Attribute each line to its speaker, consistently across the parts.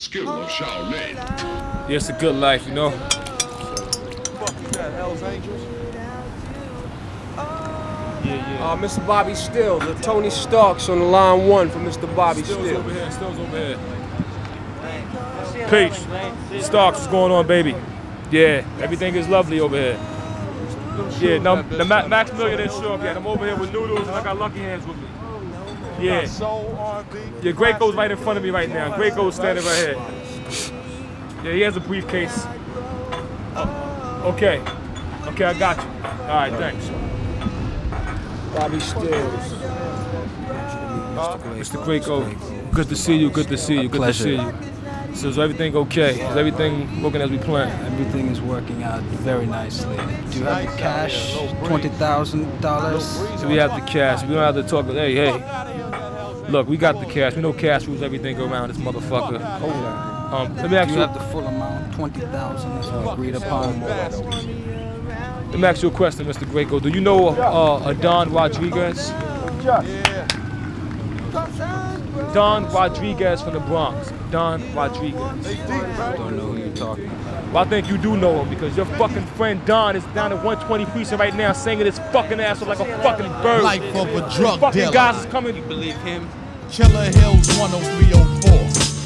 Speaker 1: Skill of Shaolin.
Speaker 2: Yeah, it's a good life, you know?
Speaker 3: Fuck you got, Hells Angels?
Speaker 2: Yeah.
Speaker 4: Mr. Bobby Stills, Tony Starks on the line one for Mr. Bobby
Speaker 2: Stills
Speaker 4: Stills.
Speaker 2: over here, Stills over here. Peace. Starks, what's going on, baby? Yeah, everything is lovely over here. Yeah, no, the Max Million didn't show up yet. I'm over here with Noodles and I got Lucky Hands with me. Yeah.
Speaker 3: Soul, R&B.
Speaker 2: Yeah, Graco's right in front of me right now. Graco's standing right here. Yeah, he has a briefcase. Okay, I got you. All right, thanks.
Speaker 4: Bobby Stills.
Speaker 2: Mr. Graco, good to see you, good to see you. So is everything okay? Is everything working as we planned?
Speaker 5: Everything is working out very nicely. Do you have the cash? $20,000?
Speaker 2: So we have the cash. We don't have to talk. Hey. Look, we got the cash. We know cash rules everything around this motherfucker.
Speaker 4: Hold on.
Speaker 2: Let me ask
Speaker 5: Do
Speaker 2: you.
Speaker 5: you have the full amount? $20,000 as agreed upon.
Speaker 2: Let me ask you a question, Mr. Graco. Do you know Don Rodriguez? Don Rodriguez from the Bronx. Don Rodriguez.
Speaker 5: I don't know who you're talking about.
Speaker 2: Well, I think you do know him because your fucking friend Don is down at 120 Precinct right now singing his fucking ass off like a fucking bird.
Speaker 6: Life of a drug
Speaker 2: fucking
Speaker 6: dealer.
Speaker 2: guys is coming.
Speaker 5: You believe him?
Speaker 6: Killer Hills 10304.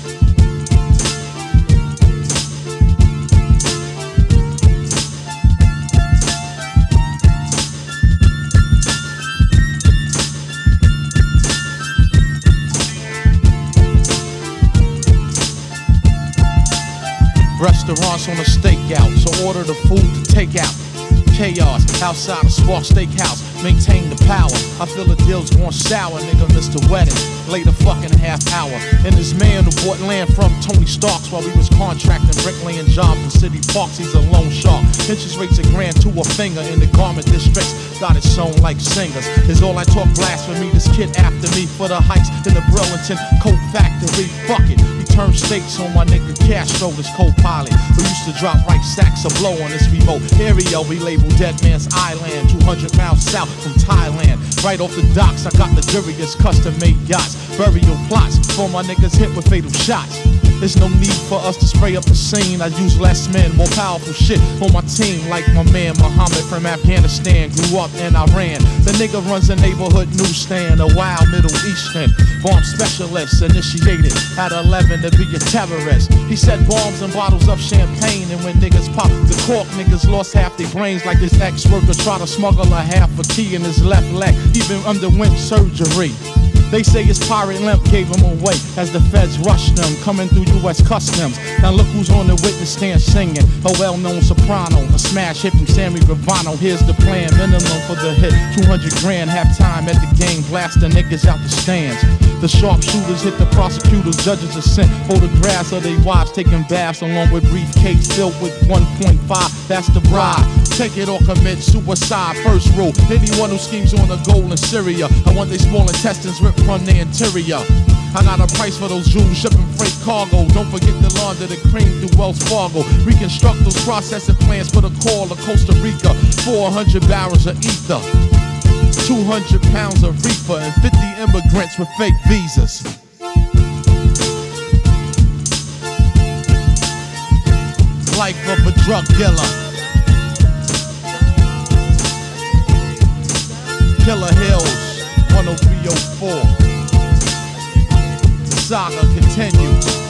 Speaker 6: Restaurants on a stakeout, so order the food to take out. Chaos outside a Spark Steakhouse, maintain the power. I feel the deal's going sour, nigga. Mr. Wedding, late a fucking half hour. And this man who bought land from Tony Starks while we was contracting bricklaying jobs in city parks, he's a loan shark. Interest rates a grand to a finger in the garment districts. Got it sewn like singers. Is all I talk blasphemy. This kid after me for the heights in the Burlington Coat Factory. Fuck it. He turned stakes on my nigga Castro, this co-pilot who used to drop right sacks of blow on this remote area we labeled Dead Man's Island, 200 miles south from Thailand. Right off the docks, I got luxurious custom-made yachts, burial plots for my niggas hit with fatal shots. There's no need for us to spray up the scene. I use less men, more powerful shit on my team. Like my man Muhammad from Afghanistan, grew up in Iran. The nigga runs a neighborhood newsstand, a wild Middle Eastern bomb specialist, initiated at 11 to be a terrorist. He set bombs and bottles of champagne, and when niggas pop the cork, niggas lost half their brains. Like this ex-worker tried to smuggle a half a key in his left leg, even underwent surgery. They say his pirate limp gave him away as the feds rushed them, coming through U.S. Customs. Now look who's on the witness stand singing, a well-known soprano, a smash hit from Sammy Gravano. Here's the plan, minimum for the hit, 200 grand, halftime at the game, blast the niggas out the stands. The sharpshooters hit the prosecutors, judges are sent photographs of their wives taking baths along with briefcase filled with 1.5, that's the bribe. Take it or commit suicide, first rule. Anyone who schemes on a goal in Syria, I want their small intestines ripped from the interior. I got a price for those Jews shipping freight cargo. Don't forget to launder the cream through Wells Fargo. Reconstruct those processing plants for the call of Costa Rica. 400 barrels of ether, 200 pounds of reefer, and 50 immigrants with fake visas. Life of a drug dealer. Killer Hills 10304. The saga continues.